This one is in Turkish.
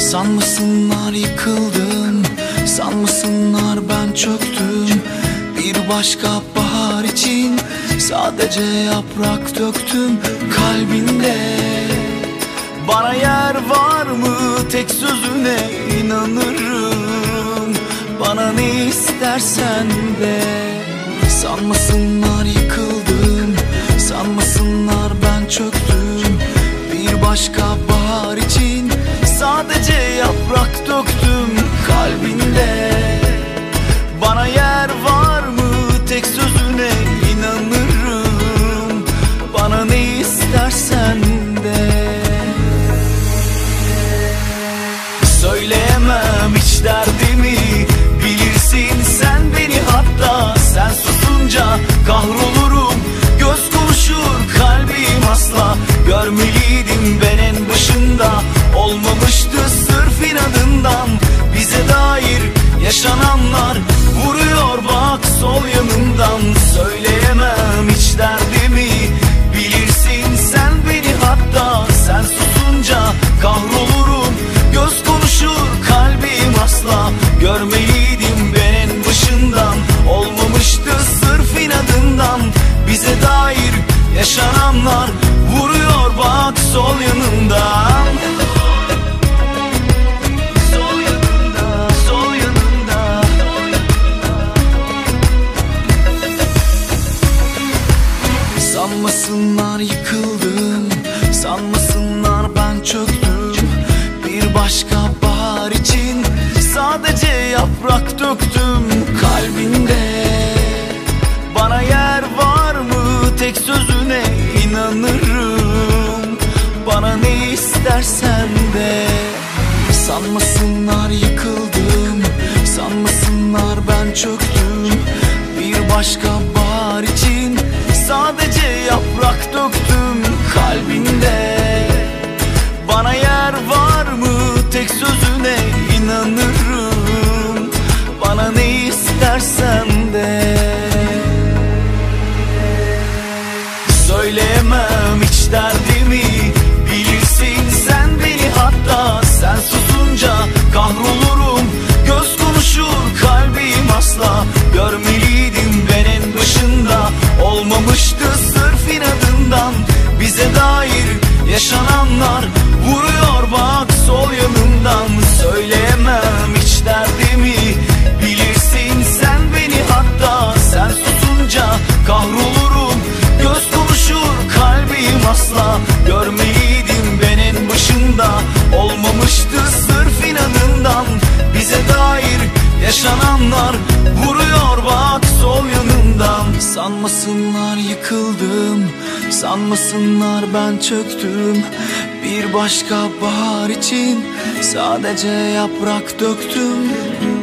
Sanmasınlar yıkıldım, sanmasınlar ben çöktüm. Bir başka bahar için sadece yaprak döktüm kalbinde. Bana yer var mı, tek sözüne inanırım. Bana ne istersen de. Sanmasınlar yıkıldım, sanmasınlar ben çöktüm. Bir başka bahar için sadece yaprak döktüm kalbinde. Bana yer var mı, tek sözüne inanırım. Bana ne istersen de. Söyleyemem hiç derdimi, bilirsin sen beni, hatta sen susunca kahrolurum. Göz konuşur kalbim asla, görmeliydim ben en başında. Olmamıştı sırf inadından, bize dair yaşananlar vuruyor bak sol yanımdan. Söyleyemem hiç derdimi, bilirsin sen beni, hatta sen susunca kahrolurum. Göz konuşur kalbim asla, görmeliydim ben en başından. Olmamıştı sırf inadından, bize dair yaşananlar vuruyor bak sol yanımdan. Sol yanında, sol yanında. Sanmasınlar yıkıldım, sanmasınlar ben çöktüm. Bir başka bahar için sadece yaprak döktüm kalbinde. Bana yer var mı, tek sözüne inanırım. Bana ne istersen de. Sanmasınlar yıkıldım, sanmasınlar ben çöktüm. Bir başka bahar için sadece yaprak döktüm kalbinde. Bana yer var mı, tek sözüne inanırım. Bana ne istersen de. Söyleyemem hiç derdimi, bilirsin sen beni, hatta sen susunca kahrolurum. Göz konuşur kalbim asla, görmeliydim ben en başında. Olmamıştı sırf inadından, bize dair yaşananlar vuruyor bak sol yanımdan. Söyleyemem hiç derdimi, bilirsin sen beni, hatta sen susunca kahrolurum. Göz konuşur kalbim asla, görmeliydim ben en başında. Olmamıştı sırf inadından, bize dair yaşananlar vuruyor bak sol yanımdan. Sanmasınlar yıkıldım, sanmasınlar ben çöktüm. Bir başka bahar için sadece yaprak döktüm.